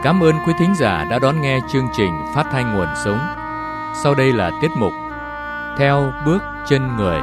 Cảm ơn quý thính giả đã đón nghe chương trình Phát thanh Nguồn Sống. Sau đây là tiết mục Theo bước chân người.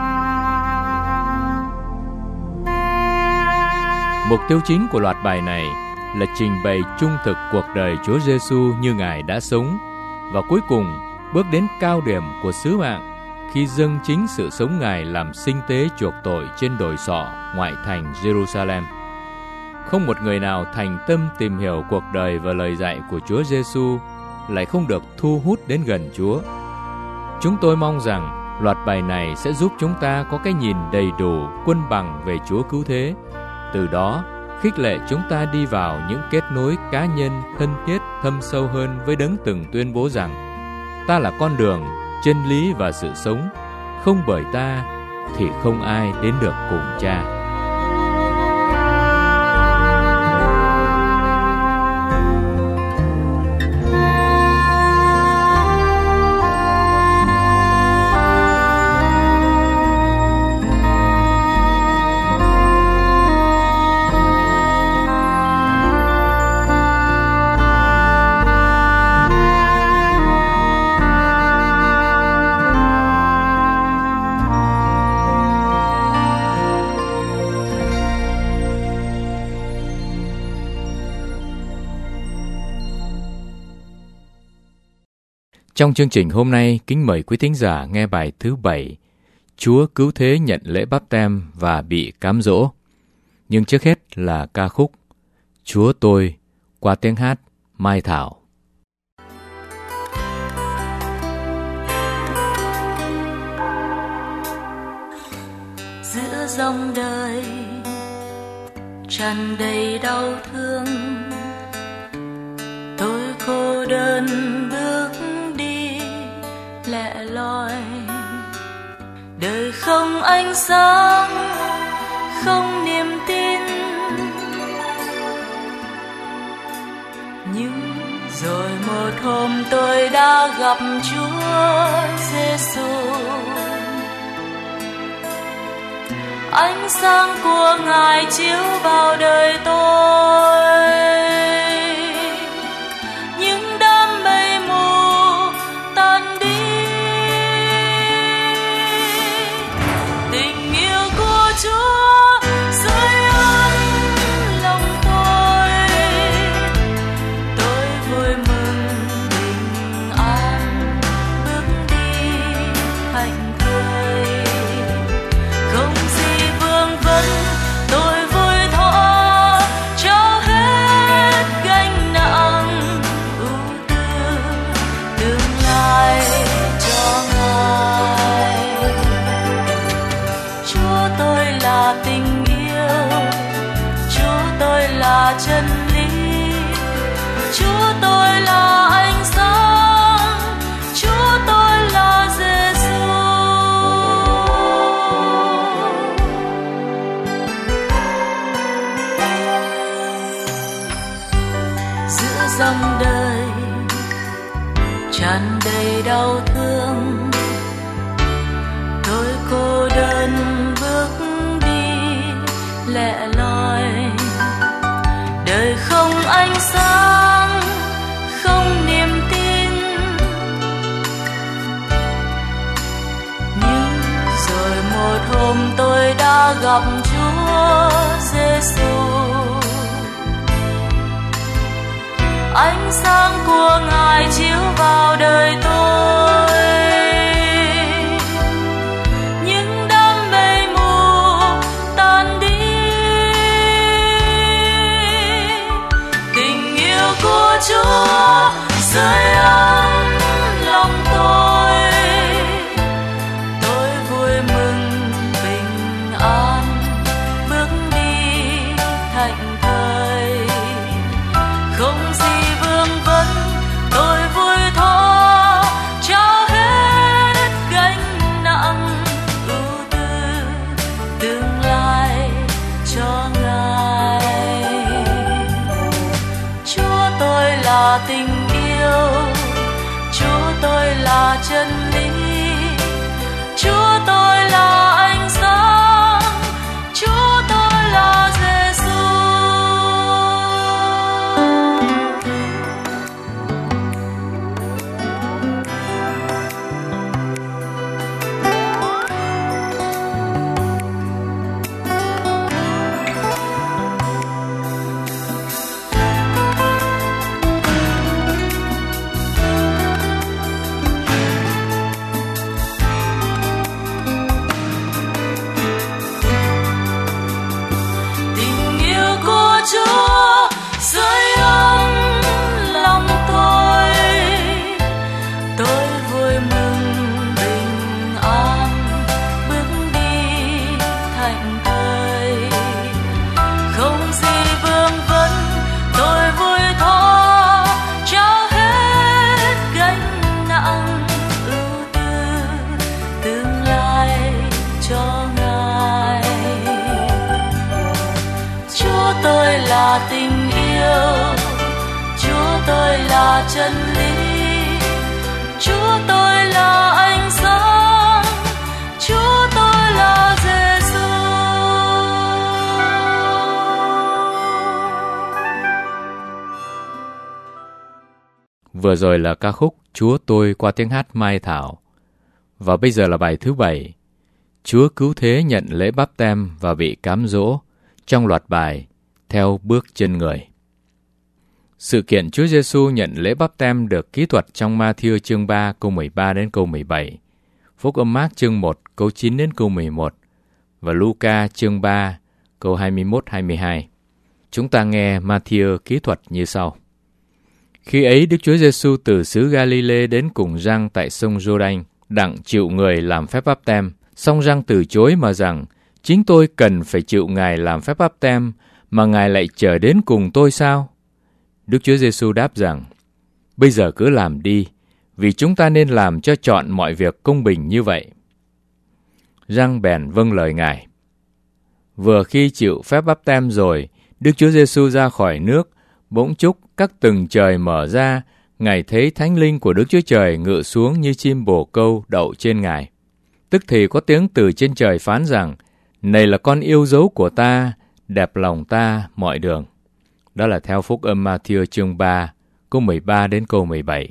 Mục tiêu chính của loạt bài này là trình bày trung thực cuộc đời Chúa Giêsu như Ngài đã sống, và cuối cùng bước đến cao điểm của sứ mạng khi dâng chính sự sống Ngài làm sinh tế chuộc tội trên đồi sọ ngoại thành Jerusalem. Không một người nào thành tâm tìm hiểu cuộc đời và lời dạy của Chúa Giêsu lại không được thu hút đến gần Chúa. Chúng tôi mong rằng loạt bài này sẽ giúp chúng ta có cái nhìn đầy đủ, quân bằng về Chúa Cứu Thế. Từ đó, khích lệ chúng ta đi vào những kết nối cá nhân thân thiết thâm sâu hơn với Đấng từng tuyên bố rằng: ta là con đường, chân lý và sự sống, không bởi ta thì không ai đến được cùng Cha. Trong chương trình hôm nay, kính mời quý thính giả nghe bài thứ 7, Chúa Cứu Thế nhận lễ báp têm và bị cám dỗ. Nhưng trước hết là ca khúc Chúa Tôi qua tiếng hát Mai Thảo. Giữa dòng đời tràn đầy đau thương, tôi cô đơn bước lẻ loi. Đời không ánh sáng, không niềm tin, nhưng rồi một hôm tôi đã gặp Chúa Giêsu. Ánh sáng của Ngài chiếu vào đời tôi, những đám mây mù tan đi. Tình yêu của Chúa sưởi ấm lòng tôi vui mừng bình an bước đi hạnh thơi. Không gì vương vấn, tôi vui thọ trao hết gánh nặng ưu tư tương lai cho Ngài. Chúa tôi là tình yêu, Chúa tôi là chân lý, Chúa tôi là ánh sáng, Chúa tôi là Giêsu. Giữa dòng đời tràn đầy đau thương, tôi cô đơn bước đi lẻ loi. Đời không ánh sáng, không niềm tin, nhưng rồi một hôm tôi đã gặp Chúa Giêsu. Ánh sáng của Ngài chiếu vào đời tôi, những đám mây mù tan đi. Tình yêu của Chúa sưởi ấm lòng tôi vui mừng bình an bước đi hạnh thơi. Không gì vương vấn, tôi vui thọ trao hết gánh nặng ưu tư tương lai cho Ngài. Chúa tôi là tình yêu, Chúa tôi là chân lý, Chúa tôi là ánh sáng, Chúa tôi là Giêsu. tôi là tình yêu, Chúa tôi là chân lý, Chúa tôi là ánh sáng, Chúa tôi là Giêsu. Vừa rồi là ca khúc Chúa tôi qua tiếng hát Mai Thảo. Và bây giờ là bài thứ 7, Chúa cứu thế nhận lễ báp têm và bị cám dỗ, trong loạt bài Theo bước chân người. Sự kiện Chúa Giêsu nhận lễ báp têm được kỹ thuật trong Ma-thi-ơ chương 3 câu 13 đến câu 17, Phúc âm Mác chương 1 câu 9 đến câu 11 và Luca chương 3 câu 21-22. Chúng ta nghe Ma-thi-ơ kỹ thuật như sau. Khi ấy Đức Chúa Giêsu từ xứ Ga-li-lê đến cùng Giăng tại sông Giô-đanh, đặng chịu người làm phép báp têm. Song Giăng từ chối mà rằng, chính tôi cần phải chịu Ngài làm phép báp têm, mà Ngài lại chở đến cùng tôi sao? Đức Chúa Giêsu đáp rằng, bây giờ cứ làm đi, vì chúng ta nên làm cho trọn mọi việc công bình như vậy. Giăng bèn vâng lời Ngài. Vừa khi chịu phép báp têm rồi, Đức Chúa Giêsu ra khỏi nước, bỗng chốc các tầng trời mở ra, Ngài thấy Thánh Linh của Đức Chúa Trời ngự xuống như chim bồ câu đậu trên Ngài. Tức thì có tiếng từ trên trời phán rằng, này là con yêu dấu của ta, đẹp lòng ta mọi đường. Đó là theo Phúc âm Ma-thi-ơ chương 3, câu 13 đến câu 17.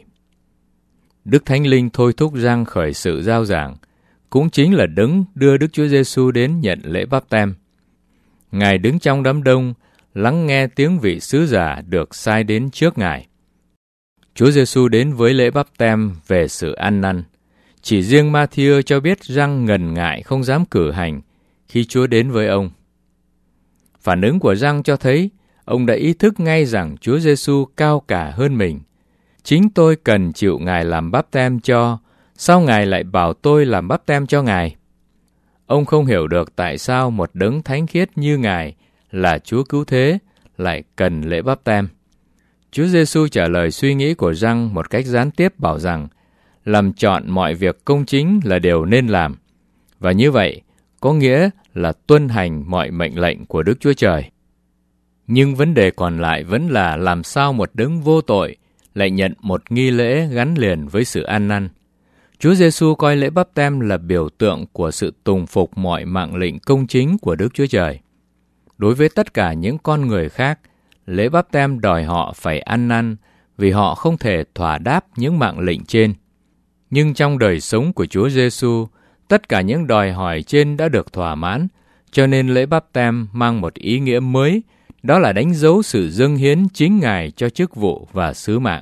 Đức Thánh Linh thôi thúc Giăng khởi sự rao giảng, cũng chính là đấng đưa Đức Chúa Giêsu đến nhận lễ báp têm. Ngài đứng trong đám đông, lắng nghe tiếng vị sứ giả được sai đến trước Ngài. Chúa Giêsu đến với lễ báp têm về sự ăn năn. Chỉ riêng Ma-thi-ơ cho biết Giăng ngần ngại không dám cử hành khi Chúa đến với ông. Phản ứng của Giăng cho thấy ông đã ý thức ngay rằng Chúa Giêsu cao cả hơn mình. Chính tôi cần chịu Ngài làm báp têm cho, sao Ngài lại bảo tôi làm báp têm cho Ngài? Ông không hiểu được tại sao một đấng thánh khiết như Ngài là Chúa cứu thế lại cần lễ báp têm. Chúa Giêsu trả lời suy nghĩ của Giăng một cách gián tiếp bảo rằng làm trọn mọi việc công chính là điều nên làm. Và như vậy, có nghĩa là tuân hành mọi mệnh lệnh của Đức Chúa Trời. Nhưng vấn đề còn lại vẫn là làm sao một đấng vô tội lại nhận một nghi lễ gắn liền với sự ăn năn. Chúa Giêsu coi lễ báp têm là biểu tượng của sự tùng phục mọi mạng lệnh công chính của Đức Chúa Trời. Đối với tất cả những con người khác, lễ báp têm đòi họ phải ăn năn vì họ không thể thỏa đáp những mạng lệnh trên. Nhưng trong đời sống của Chúa Giêsu, tất cả những đòi hỏi trên đã được thỏa mãn, cho nên lễ báp têm mang một ý nghĩa mới, đó là đánh dấu sự dâng hiến chính Ngài cho chức vụ và sứ mạng.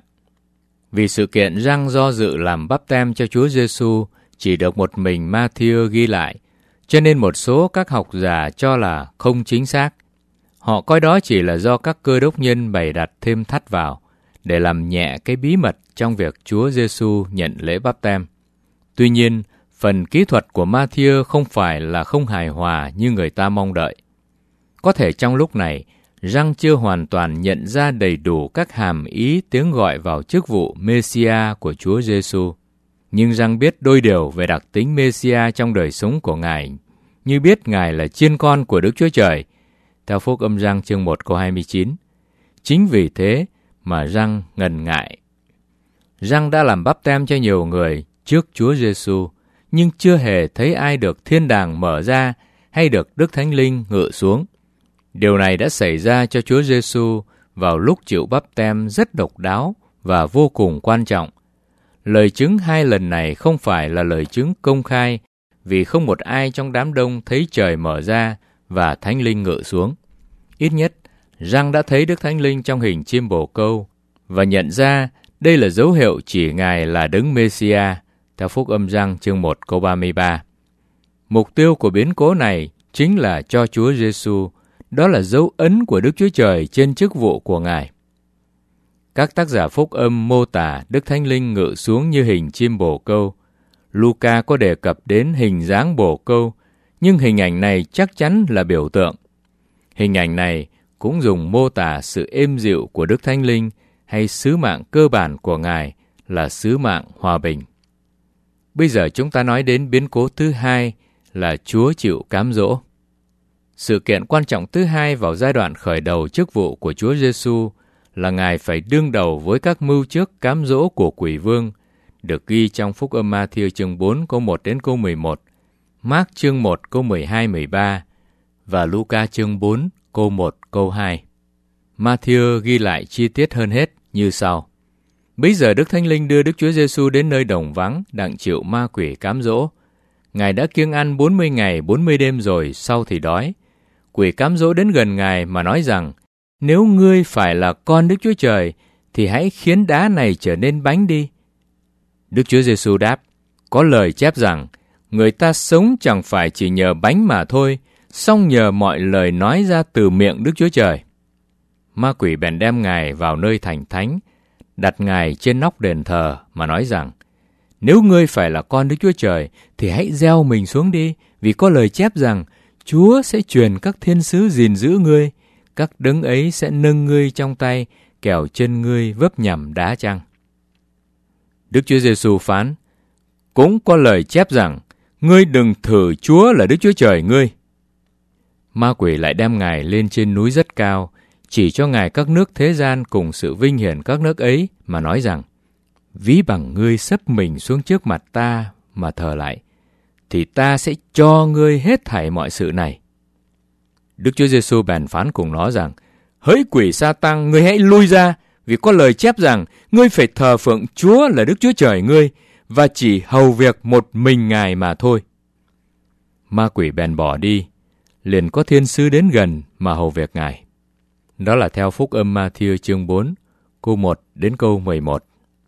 Vì sự kiện Giăng do dự làm báp têm cho Chúa Giêsu chỉ được một mình Ma-thi-ơ ghi lại, cho nên một số các học giả cho là không chính xác. Họ coi đó chỉ là do các cơ đốc nhân bày đặt thêm thắt vào, để làm nhẹ cái bí mật trong việc Chúa Giêsu nhận lễ báp têm. Tuy nhiên, phần kỹ thuật của Ma-thi-ơ không phải là không hài hòa như người ta mong đợi. Có thể trong lúc này, Giăng chưa hoàn toàn nhận ra đầy đủ các hàm ý tiếng gọi vào chức vụ Mê-si-a của Chúa Giêsu. Nhưng Giăng biết đôi điều về đặc tính Mê-si-a trong đời sống của Ngài, như biết Ngài là chiên con của Đức Chúa Trời, theo Phúc âm Giăng chương 1 câu 29. Chính vì thế mà Giăng ngần ngại. Giăng đã làm báp têm cho nhiều người trước Chúa Giêsu, nhưng chưa hề thấy ai được thiên đàng mở ra hay được Đức Thánh Linh ngự xuống. Điều này đã xảy ra cho Chúa Giêsu vào lúc chịu báp têm rất độc đáo và vô cùng quan trọng. Lời chứng 2 lần này không phải là lời chứng công khai, vì không một ai trong đám đông thấy trời mở ra và Thánh Linh ngự xuống. Ít nhất, Giăng đã thấy Đức Thánh Linh trong hình chim bồ câu và nhận ra đây là dấu hiệu chỉ Ngài là đấng Mê-si-a, theo Phúc âm Giăng chương 1 câu 33. Mục tiêu của biến cố này chính là cho Chúa Giêsu, đó là dấu ấn của Đức Chúa Trời trên chức vụ của Ngài. Các tác giả phúc âm mô tả Đức Thánh Linh ngự xuống như hình chim bồ câu. Luca có đề cập đến hình dáng bồ câu, nhưng hình ảnh này chắc chắn là biểu tượng. Hình ảnh này cũng dùng mô tả sự êm dịu của Đức Thánh Linh hay sứ mạng cơ bản của Ngài là sứ mạng hòa bình. Bây giờ chúng ta nói đến biến cố thứ hai là Chúa chịu cám dỗ. Sự kiện quan trọng thứ hai vào giai đoạn khởi đầu chức vụ của Chúa Giêsu là Ngài phải đương đầu với các mưu trước cám dỗ của quỷ vương, được ghi trong Phúc âm Ma-thi-ơ chương 4 câu 1 đến câu 11, Mác chương 1 câu 12-13 và Luca chương 4 câu 1 câu 2. Ma-thi-ơ ghi lại chi tiết hơn hết như sau. Bấy giờ Đức Thánh Linh đưa Đức Chúa Giêsu đến nơi đồng vắng, đặng chịu ma quỷ cám dỗ. Ngài đã kiêng ăn 40 ngày 40 đêm rồi, sau thì đói. Quỷ cám dỗ đến gần Ngài mà nói rằng, nếu ngươi phải là con Đức Chúa Trời, thì hãy khiến đá này trở nên bánh đi. Đức Chúa Giêsu đáp, có lời chép rằng, người ta sống chẳng phải chỉ nhờ bánh mà thôi, song nhờ mọi lời nói ra từ miệng Đức Chúa Trời. Ma quỷ bèn đem Ngài vào nơi thành thánh, đặt Ngài trên nóc đền thờ mà nói rằng, nếu ngươi phải là con Đức Chúa Trời, thì hãy gieo mình xuống đi, vì có lời chép rằng, Chúa sẽ truyền các thiên sứ gìn giữ ngươi, các đấng ấy sẽ nâng ngươi trong tay, kẻo chân ngươi vấp nhằm đá chăng. Đức Chúa Giêsu phán, cũng có lời chép rằng, ngươi đừng thử Chúa là Đức Chúa Trời ngươi. Ma quỷ lại đem Ngài lên trên núi rất cao, chỉ cho Ngài các nước thế gian cùng sự vinh hiển các nước ấy, mà nói rằng, ví bằng ngươi xấp mình xuống trước mặt ta mà thờ lại, thì ta sẽ cho ngươi hết thảy mọi sự này. Đức Chúa Giêsu bèn phán cùng nó rằng, hỡi quỷ Sa-tăng, ngươi hãy lui ra, vì có lời chép rằng, ngươi phải thờ phượng Chúa là Đức Chúa Trời ngươi, và chỉ hầu việc một mình Ngài mà thôi. Ma quỷ bèn bỏ đi, liền có thiên sứ đến gần mà hầu việc Ngài. Đó là theo Phúc âm Ma-thi-ơ chương 4, câu 1 đến câu 11.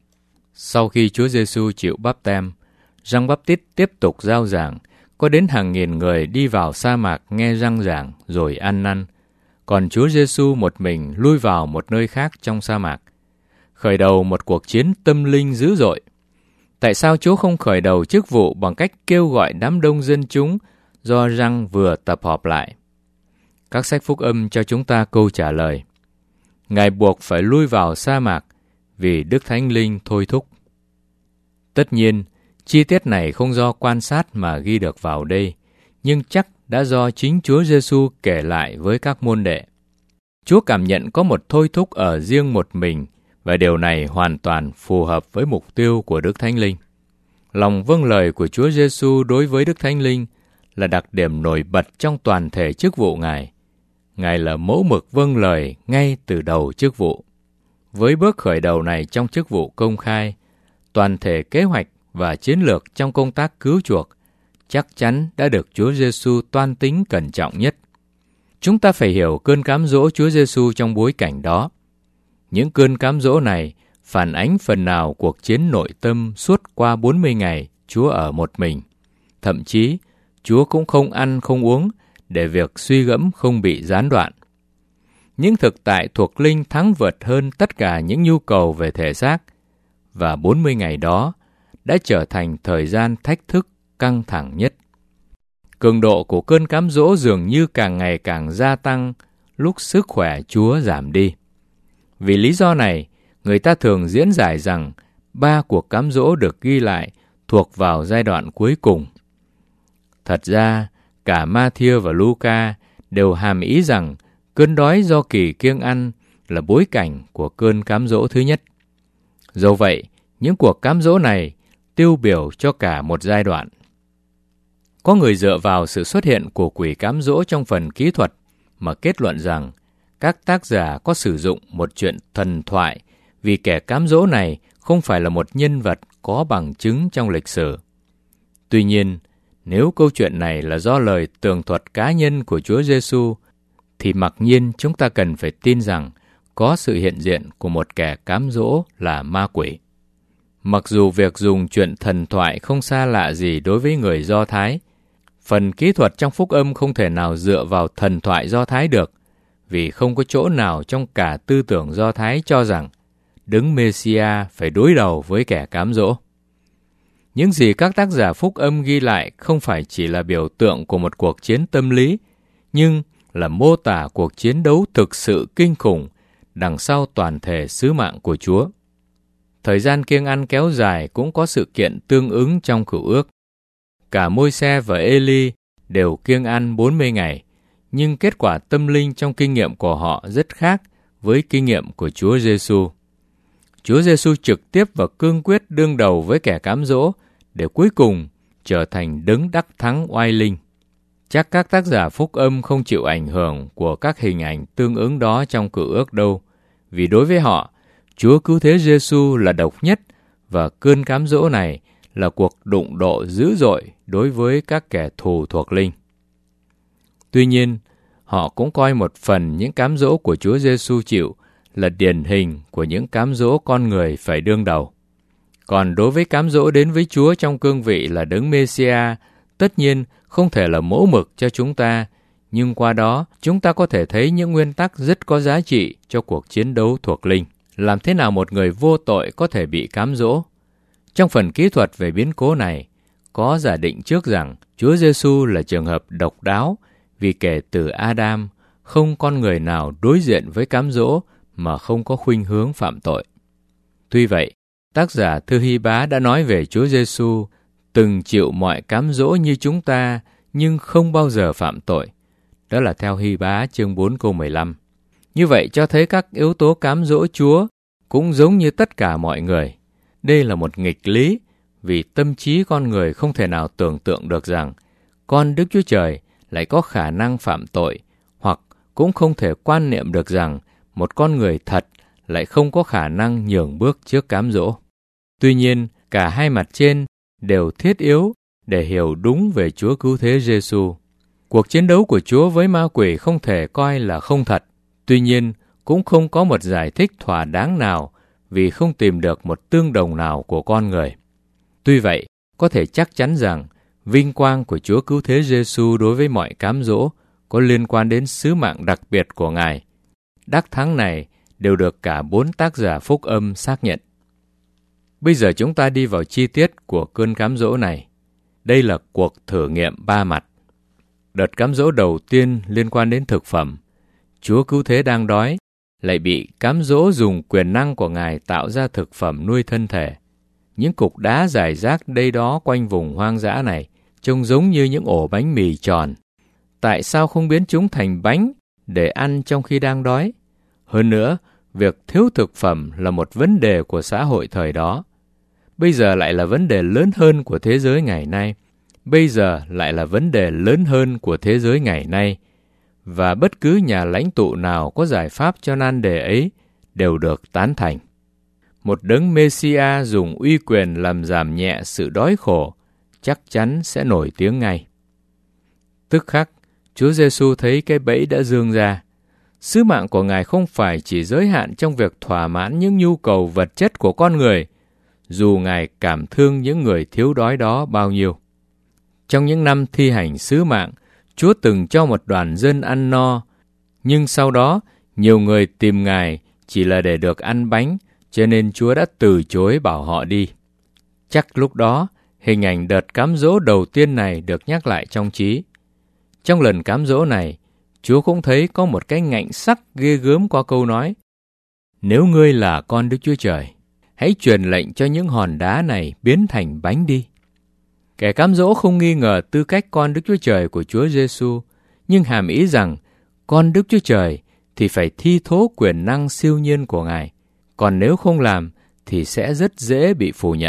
Sau khi Chúa Giêsu chịu báp têm, Giăng Báp Tít tiếp tục rao giảng, có đến hàng nghìn người đi vào sa mạc nghe răng giảng rồi ăn năn. Còn Chúa Giêsu một mình lui vào một nơi khác trong sa mạc, khởi đầu một cuộc chiến tâm linh dữ dội. Tại sao Chúa không khởi đầu chức vụ bằng cách kêu gọi đám đông dân chúng do Giăng vừa tập họp lại? Các sách phúc âm cho chúng ta câu trả lời. Ngài buộc phải lui vào sa mạc vì Đức Thánh Linh thôi thúc. Tất nhiên, chi tiết này không do quan sát mà ghi được vào đây, nhưng chắc đã do chính Chúa Giêsu kể lại với các môn đệ. Chúa cảm nhận có một thôi thúc ở riêng một mình, và điều này hoàn toàn phù hợp với mục tiêu của Đức Thánh Linh. Lòng vâng lời của Chúa Giêsu đối với Đức Thánh Linh là đặc điểm nổi bật trong toàn thể chức vụ Ngài. Ngài là mẫu mực vâng lời ngay từ đầu chức vụ. Với bước khởi đầu này trong chức vụ công khai, toàn thể kế hoạch và chiến lược trong công tác cứu chuộc chắc chắn đã được Chúa Giêsu toan tính cẩn trọng nhất. Chúng ta phải hiểu cơn cám dỗ Chúa Giêsu trong bối cảnh đó. Những cơn cám dỗ này phản ánh phần nào cuộc chiến nội tâm suốt qua 40 ngày Chúa ở một mình. Thậm chí, Chúa cũng không ăn không uống để việc suy gẫm không bị gián đoạn. Những thực tại thuộc linh thắng vượt hơn tất cả những nhu cầu về thể xác, và 40 ngày đó đã trở thành thời gian thách thức căng thẳng nhất. Cường độ của cơn cám dỗ dường như càng ngày càng gia tăng lúc sức khỏe Chúa giảm đi. Vì lý do này, người ta thường diễn giải rằng 3 cuộc cám dỗ được ghi lại thuộc vào giai đoạn cuối cùng. Thật ra, cả Ma-thi-ơ và Luca đều hàm ý rằng cơn đói do kỳ kiêng ăn là bối cảnh của cơn cám dỗ thứ nhất. Dẫu vậy, những cuộc cám dỗ này tiêu biểu cho cả một giai đoạn. Có người dựa vào sự xuất hiện của quỷ cám dỗ trong phần kỹ thuật mà kết luận rằng các tác giả có sử dụng một chuyện thần thoại vì kẻ cám dỗ này không phải là một nhân vật có bằng chứng trong lịch sử. Tuy nhiên, nếu câu chuyện này là do lời tường thuật cá nhân của Chúa Giêsu, thì mặc nhiên chúng ta cần phải tin rằng có sự hiện diện của một kẻ cám dỗ là ma quỷ. Mặc dù việc dùng chuyện thần thoại không xa lạ gì đối với người Do Thái, phần kỹ thuật trong phúc âm không thể nào dựa vào thần thoại Do Thái được, vì không có chỗ nào trong cả tư tưởng Do Thái cho rằng Đấng Mê-si-a phải đối đầu với kẻ cám dỗ. Những gì các tác giả phúc âm ghi lại không phải chỉ là biểu tượng của một cuộc chiến tâm lý, nhưng là mô tả cuộc chiến đấu thực sự kinh khủng đằng sau toàn thể sứ mạng của Chúa. Thời gian kiêng ăn kéo dài cũng có sự kiện tương ứng trong Cựu Ước. Cả Môi-se và Ê-li đều kiêng ăn 40 ngày, nhưng kết quả tâm linh trong kinh nghiệm của họ rất khác với kinh nghiệm của Chúa Giêsu. Chúa Giêsu trực tiếp và cương quyết đương đầu với kẻ cám dỗ để cuối cùng trở thành đấng đắc thắng oai linh. Chắc các tác giả phúc âm không chịu ảnh hưởng của các hình ảnh tương ứng đó trong Cựu Ước đâu, vì đối với họ, Chúa Cứu Thế Giêsu là độc nhất và cơn cám dỗ này là cuộc đụng độ dữ dội đối với các kẻ thù thuộc linh. Tuy nhiên, họ cũng coi một phần những cám dỗ của Chúa Giêsu chịu là điển hình của những cám dỗ con người phải đương đầu. Còn đối với cám dỗ đến với Chúa trong cương vị là Đấng Mê-si-a, tất nhiên không thể là mẫu mực cho chúng ta, nhưng qua đó chúng ta có thể thấy những nguyên tắc rất có giá trị cho cuộc chiến đấu thuộc linh. Làm thế nào một người vô tội có thể bị cám dỗ? Trong phần kỹ thuật về biến cố này, có giả định trước rằng Chúa Giêsu là trường hợp độc đáo vì kể từ Adam, không con người nào đối diện với cám dỗ mà không có khuynh hướng phạm tội. Tuy vậy, tác giả thư Hy-bá đã nói về Chúa Giêsu từng chịu mọi cám dỗ như chúng ta nhưng không bao giờ phạm tội. Đó là theo Hy-bá chương 4 câu 15. Như vậy cho thấy các yếu tố cám dỗ Chúa cũng giống như tất cả mọi người. Đây là một nghịch lý vì tâm trí con người không thể nào tưởng tượng được rằng con Đức Chúa Trời lại có khả năng phạm tội, hoặc cũng không thể quan niệm được rằng một con người thật lại không có khả năng nhường bước trước cám dỗ. Tuy nhiên, cả hai mặt trên đều thiết yếu để hiểu đúng về Chúa Cứu Thế Giêsu. Cuộc chiến đấu của Chúa với ma quỷ không thể coi là không thật. Tuy nhiên, cũng không có một giải thích thỏa đáng nào vì không tìm được một tương đồng nào của con người. Tuy vậy, có thể chắc chắn rằng vinh quang của Chúa Cứu Thế Giêsu đối với mọi cám dỗ có liên quan đến sứ mạng đặc biệt của Ngài. Đắc thắng này đều được cả 4 tác giả phúc âm xác nhận. Bây giờ chúng ta đi vào chi tiết của cơn cám dỗ này. Đây là cuộc thử nghiệm 3 mặt. Đợt cám dỗ đầu tiên liên quan đến thực phẩm. Chúa Cứu Thế đang đói, lại bị cám dỗ dùng quyền năng của Ngài tạo ra thực phẩm nuôi thân thể. Những cục đá rải rác đây đó quanh vùng hoang dã này trông giống như những ổ bánh mì tròn. Tại sao không biến chúng thành bánh để ăn trong khi đang đói? Hơn nữa, việc thiếu thực phẩm là một vấn đề của xã hội thời đó. Bây giờ lại là vấn đề lớn hơn của thế giới ngày nay. Và bất cứ nhà lãnh tụ nào có giải pháp cho nan đề ấy đều được tán thành. Một đấng Mê-si-a dùng uy quyền làm giảm nhẹ sự đói khổ, chắc chắn sẽ nổi tiếng ngay. Tức khắc, Chúa Giêsu thấy cái bẫy đã giương ra. Sứ mạng của Ngài không phải chỉ giới hạn trong việc thỏa mãn những nhu cầu vật chất của con người, dù Ngài cảm thương những người thiếu đói đó bao nhiêu. Trong những năm thi hành sứ mạng, Chúa từng cho một đoàn dân ăn no, nhưng sau đó nhiều người tìm Ngài chỉ là để được ăn bánh, cho nên Chúa đã từ chối bảo họ đi. Chắc lúc đó, hình ảnh đợt cám dỗ đầu tiên này được nhắc lại trong trí. Trong lần cám dỗ này, Chúa cũng thấy có một cái ngạnh sắc ghê gớm qua câu nói: Nếu ngươi là con Đức Chúa Trời, hãy truyền lệnh cho những hòn đá này biến thành bánh đi. Kẻ cám dỗ không nghi ngờ tư cách con Đức Chúa Trời của Chúa Giêsu, nhưng hàm ý rằng con Đức Chúa Trời thì phải thi thố quyền năng siêu nhiên của Ngài, còn nếu không làm thì sẽ rất dễ bị phủ nhận.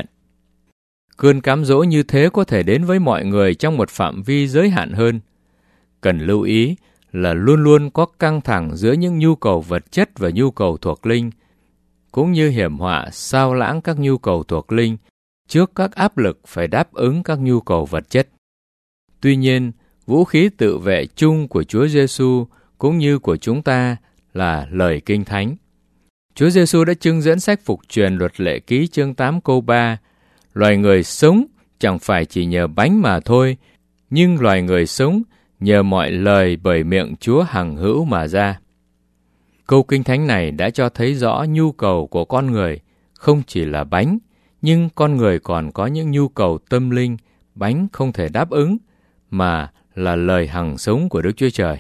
Cơn cám dỗ như thế có thể đến với mọi người trong một phạm vi giới hạn hơn. Cần lưu ý là luôn luôn có căng thẳng giữa những nhu cầu vật chất và nhu cầu thuộc linh, cũng như hiểm họa xao lãng các nhu cầu thuộc linh trước các áp lực phải đáp ứng các nhu cầu vật chất. Tuy nhiên, vũ khí tự vệ chung của Chúa Giêsu cũng như của chúng ta là lời Kinh Thánh. Chúa Giêsu đã trưng dẫn sách Phục Truyền Luật Lệ Ký chương 8 câu 3: Loài người sống chẳng phải chỉ nhờ bánh mà thôi, nhưng loài người sống nhờ mọi lời bởi miệng Chúa hằng hữu mà ra. Câu Kinh Thánh này đã cho thấy rõ nhu cầu của con người không chỉ là bánh, nhưng con người còn có những nhu cầu tâm linh bánh không thể đáp ứng, mà là lời hằng sống của Đức Chúa Trời.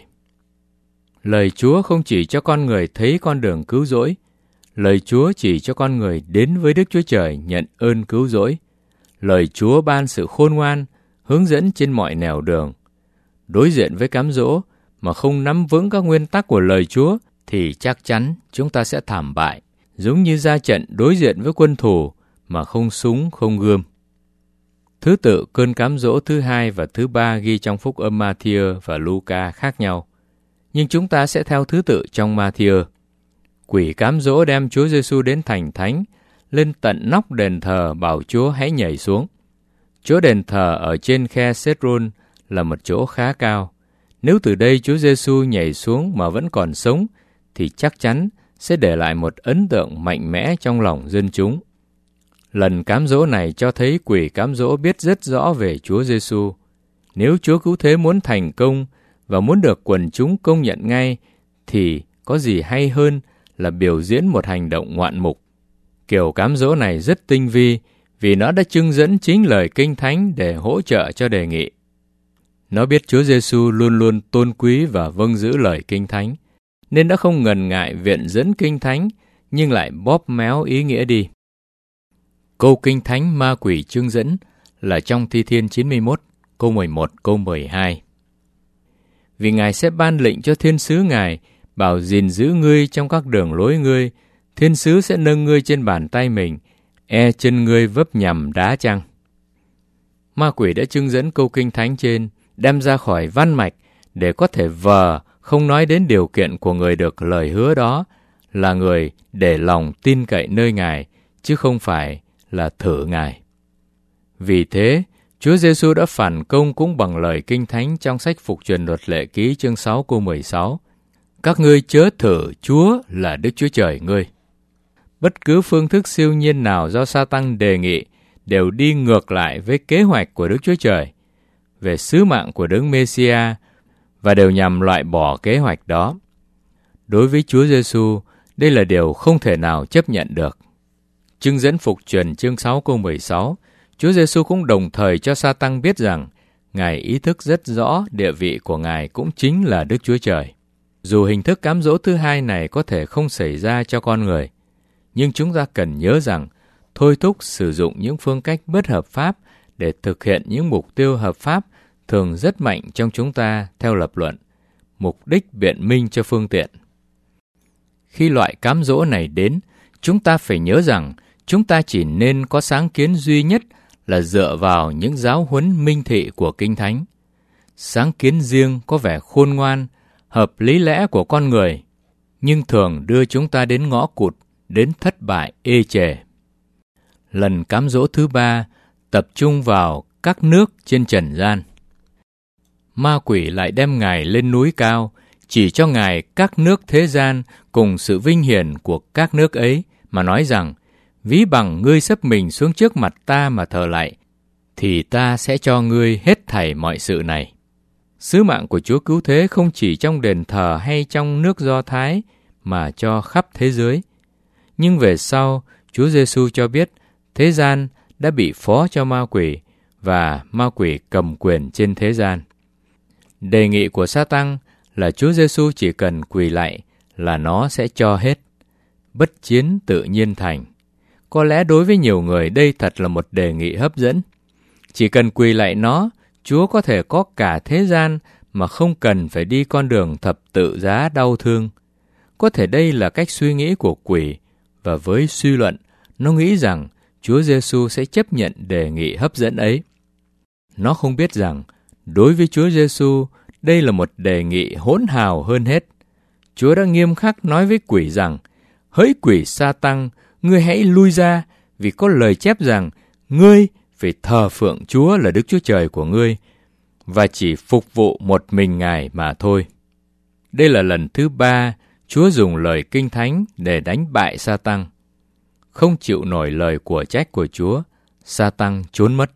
Lời Chúa không chỉ cho con người thấy con đường cứu rỗi, lời Chúa chỉ cho con người đến với Đức Chúa Trời nhận ơn cứu rỗi. Lời Chúa ban sự khôn ngoan, hướng dẫn trên mọi nẻo đường. Đối diện với cám dỗ, mà không nắm vững các nguyên tắc của lời Chúa, thì chắc chắn chúng ta sẽ thảm bại, giống như ra trận đối diện với quân thù mà không súng, không gươm. Thứ tự cơn cám dỗ thứ 2 và thứ 3 ghi trong phúc âm Ma-thi-ơ và Lu-ca khác nhau, nhưng chúng ta sẽ theo thứ tự trong Ma-thi-ơ. Quỷ cám dỗ đem Chúa Giêsu đến thành thánh, lên tận nóc đền thờ bảo Chúa hãy nhảy xuống. Chỗ đền thờ ở trên khe Cedron là một chỗ khá cao. Nếu từ đây Chúa Giêsu nhảy xuống mà vẫn còn sống, thì chắc chắn sẽ để lại một ấn tượng mạnh mẽ trong lòng dân chúng. Lần cám dỗ này cho thấy quỷ cám dỗ biết rất rõ về Chúa Giêsu. Nếu Chúa Cứu Thế muốn thành công và muốn được quần chúng công nhận ngay, thì có gì hay hơn là biểu diễn một hành động ngoạn mục. Kiểu cám dỗ này rất tinh vi vì nó đã trưng dẫn chính lời Kinh Thánh để hỗ trợ cho đề nghị. Nó biết Chúa Giêsu luôn luôn tôn quý và vâng giữ lời Kinh Thánh, nên đã không ngần ngại viện dẫn Kinh Thánh nhưng lại bóp méo ý nghĩa đi. Câu Kinh Thánh ma quỷ trưng dẫn là trong Thi Thiên 91, câu 11, câu 12. Vì Ngài sẽ ban lệnh cho thiên sứ Ngài, bảo gìn giữ ngươi trong các đường lối ngươi, thiên sứ sẽ nâng ngươi trên bàn tay mình, e chân ngươi vấp nhằm đá chăng. Ma quỷ đã trưng dẫn câu Kinh Thánh trên, đem ra khỏi văn mạch để có thể vờ không nói đến điều kiện của người được lời hứa đó là người để lòng tin cậy nơi Ngài, chứ không phải là thử Ngài. Vì thế, Chúa Giêsu đã phản công cũng bằng lời Kinh Thánh trong sách Phục Truyền Luật Lệ Ký chương 6 câu 16. Các ngươi chớ thử Chúa là Đức Chúa Trời ngươi. Bất cứ phương thức siêu nhiên nào do Sa-tăng đề nghị đều đi ngược lại với kế hoạch của Đức Chúa Trời về sứ mạng của Đấng Mê-si-a và đều nhằm loại bỏ kế hoạch đó. Đối với Chúa Giêsu, đây là điều không thể nào chấp nhận được. Trưng dẫn Phục Truyền chương 6 câu 16, Chúa Giêsu cũng đồng thời cho Sa-tăng biết rằng Ngài ý thức rất rõ địa vị của Ngài cũng chính là Đức Chúa Trời. Dù hình thức cám dỗ thứ 2 này có thể không xảy ra cho con người, nhưng chúng ta cần nhớ rằng thôi thúc sử dụng những phương cách bất hợp pháp để thực hiện những mục tiêu hợp pháp thường rất mạnh trong chúng ta theo lập luận, mục đích biện minh cho phương tiện. Khi loại cám dỗ này đến, chúng ta phải nhớ rằng chúng ta chỉ nên có sáng kiến duy nhất là dựa vào những giáo huấn minh thị của Kinh Thánh. Sáng kiến riêng có vẻ khôn ngoan, hợp lý lẽ của con người, nhưng thường đưa chúng ta đến ngõ cụt, đến thất bại ê chề. Lần cám dỗ thứ 3 tập trung vào các nước trên trần gian. Ma quỷ lại đem Ngài lên núi cao, chỉ cho Ngài các nước thế gian cùng sự vinh hiển của các nước ấy, mà nói rằng, ví bằng ngươi xấp mình xuống trước mặt ta mà thờ lạy, thì ta sẽ cho ngươi hết thảy mọi sự này. Sứ mạng của Chúa Cứu Thế không chỉ trong đền thờ hay trong nước Do Thái, mà cho khắp thế giới. Nhưng về sau, Chúa Giêsu cho biết thế gian đã bị phó cho ma quỷ và ma quỷ cầm quyền trên thế gian. Đề nghị của Sa-tăng là Chúa Giêsu chỉ cần quỳ lạy là nó sẽ cho hết. Bất chiến tự nhiên thành. Có lẽ đối với nhiều người đây thật là một đề nghị hấp dẫn. Chỉ cần quỳ lạy nó, Chúa có thể có cả thế gian mà không cần phải đi con đường thập tự giá đau thương. Có thể đây là cách suy nghĩ của quỷ, và với suy luận, nó nghĩ rằng Chúa Giêsu sẽ chấp nhận đề nghị hấp dẫn ấy. Nó không biết rằng, đối với Chúa Giêsu, đây là một đề nghị hỗn hào hơn hết. Chúa đã nghiêm khắc nói với quỷ rằng, hỡi quỷ Sa-tăng, ngươi hãy lui ra, vì có lời chép rằng, ngươi phải thờ phượng Chúa là Đức Chúa Trời của ngươi, và chỉ phục vụ một mình Ngài mà thôi. Đây là lần thứ 3 Chúa dùng lời Kinh Thánh để đánh bại Sa-tăng. Không chịu nổi lời của trách của Chúa, Sa-tăng trốn mất.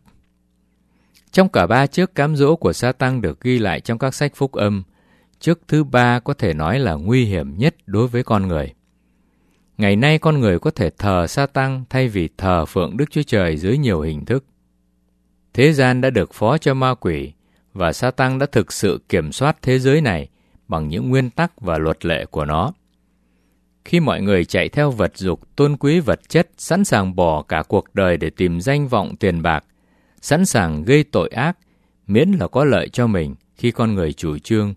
Trong cả 3 trước cám dỗ của Sa-tăng được ghi lại trong các sách phúc âm, trước thứ 3 có thể nói là nguy hiểm nhất đối với con người. Ngày nay con người có thể thờ Sa-tăng thay vì thờ phượng Đức Chúa Trời dưới nhiều hình thức. Thế gian đã được phó cho ma quỷ, và Sa-tăng đã thực sự kiểm soát thế giới này bằng những nguyên tắc và luật lệ của nó. Khi mọi người chạy theo vật dục, tôn quý vật chất, sẵn sàng bỏ cả cuộc đời để tìm danh vọng tiền bạc, sẵn sàng gây tội ác, miễn là có lợi cho mình khi con người chủ trương,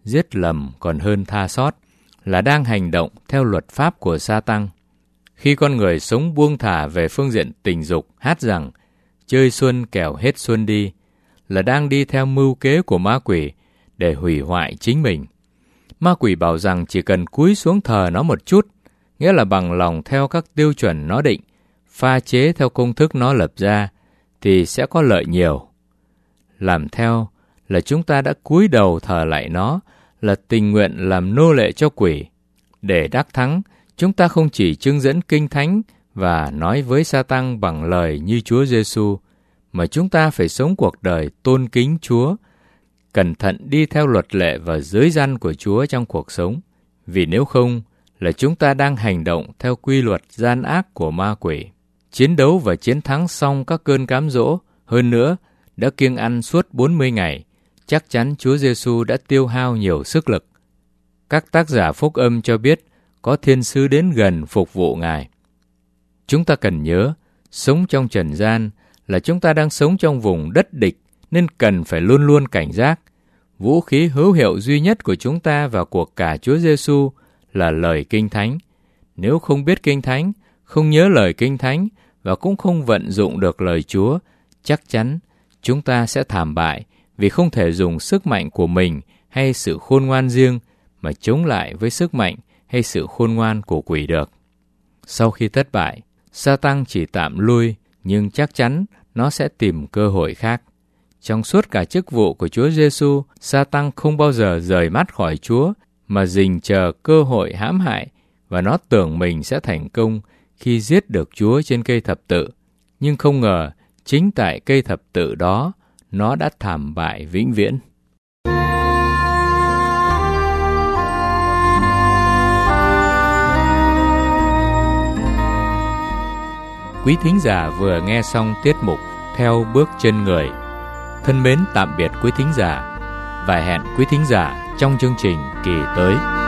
giết lầm còn hơn tha sót, là đang hành động theo luật pháp của Sa-tăng. Khi con người sống buông thả về phương diện tình dục, hát rằng chơi xuân kẻo hết xuân đi, là đang đi theo mưu kế của ma quỷ để hủy hoại chính mình. Ma quỷ bảo rằng chỉ cần cúi xuống thờ nó một chút, nghĩa là bằng lòng theo các tiêu chuẩn nó định, pha chế theo công thức nó lập ra, thì sẽ có lợi nhiều. Làm theo là chúng ta đã cúi đầu thờ lạy nó, là tình nguyện làm nô lệ cho quỷ. Để đắc thắng, chúng ta không chỉ trưng dẫn Kinh Thánh và nói với Sa-tăng bằng lời như Chúa Giêsu, mà chúng ta phải sống cuộc đời tôn kính Chúa, cẩn thận đi theo luật lệ và giới răn của Chúa trong cuộc sống. Vì nếu không, là chúng ta đang hành động theo quy luật gian ác của ma quỷ. Chiến đấu và chiến thắng xong các cơn cám dỗ, hơn nữa, đã kiêng ăn suốt 40 ngày, chắc chắn Chúa Giêsu đã tiêu hao nhiều sức lực. Các tác giả phúc âm cho biết có thiên sứ đến gần phục vụ Ngài. Chúng ta cần nhớ, sống trong trần gian là chúng ta đang sống trong vùng đất địch, nên cần phải luôn luôn cảnh giác. Vũ khí hữu hiệu duy nhất của chúng ta và của cả Chúa Giêsu là lời Kinh Thánh. Nếu không biết Kinh Thánh, không nhớ lời Kinh Thánh và cũng không vận dụng được lời Chúa, chắc chắn chúng ta sẽ thảm bại vì không thể dùng sức mạnh của mình hay sự khôn ngoan riêng mà chống lại với sức mạnh hay sự khôn ngoan của quỷ được. Sau khi thất bại, Sa-tăng chỉ tạm lui, nhưng chắc chắn nó sẽ tìm cơ hội khác. Trong suốt cả chức vụ của Chúa Giêsu, Sa-tăng không bao giờ rời mắt khỏi Chúa mà rình chờ cơ hội hãm hại, và nó tưởng mình sẽ thành công khi giết được Chúa trên cây thập tự. Nhưng không ngờ, chính tại cây thập tự đó, nó đã thảm bại vĩnh viễn. Quý thính giả vừa nghe xong tiết mục Theo bước chân người. Thân mến tạm biệt quý thính giả và hẹn quý thính giả trong chương trình kỳ tới.